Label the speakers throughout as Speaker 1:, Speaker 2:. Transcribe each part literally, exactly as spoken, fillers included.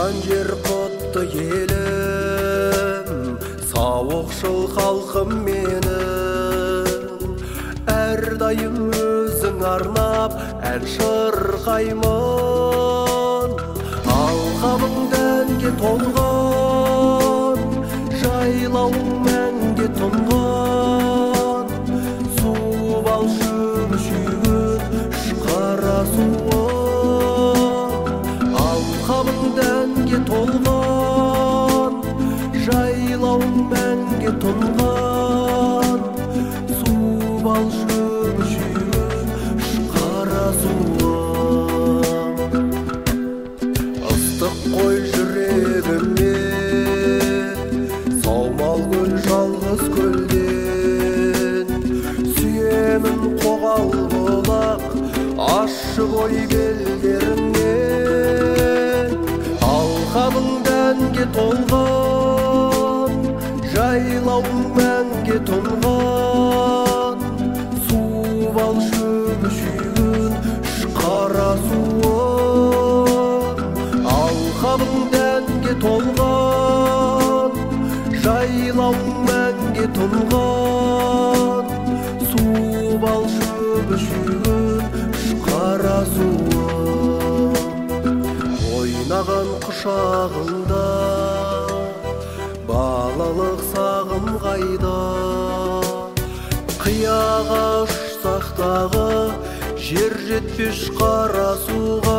Speaker 1: туған жер құтты елім, сауықшыл халқым менің. Әрдайым өзің арнап ән шырқаймын. Алқабың дәнге толған, жайлауың мәнге тұнған. Су балшы мүшігін шыққара суын. Алқабың дәнге толған, жайлауың мәнге тұнған. Су балшы мүшігін шыққара суын. Ыстық қой жүрегіме, саумал гүл жалғыз көлден. Сүйемін қоғал бұлақ, ащы бой белдеріңнен. Алқабың дәнге толған, жайлауың мәнге тұнған. Су балшы мүшігін шыққара суын. Алқабың дәнге толған, жайлауың мәнге тұнған. Су балшы мүшігін шыққара суын. Ойнаған құшағыңда балалық сағым қайда? Қияға ұшсақ дағы жер жетпеш қара суға.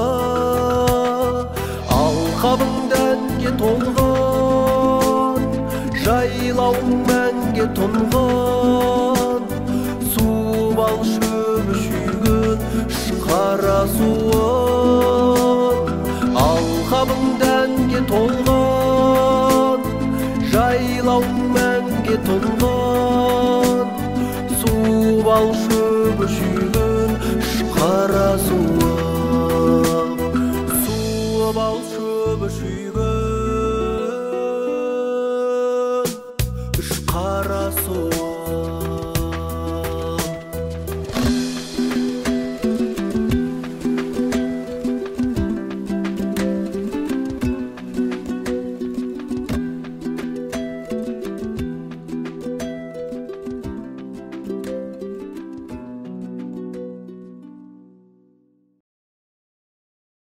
Speaker 1: Алқабың дәнге толған, жайлауың мәнге тұнған. Су балшы мүшігін шыққара суын. Алқабың дәнге толған, жайлауың мәнге тұнған. Су балшы мүшігін шыққара суын. Су балшы мүшігін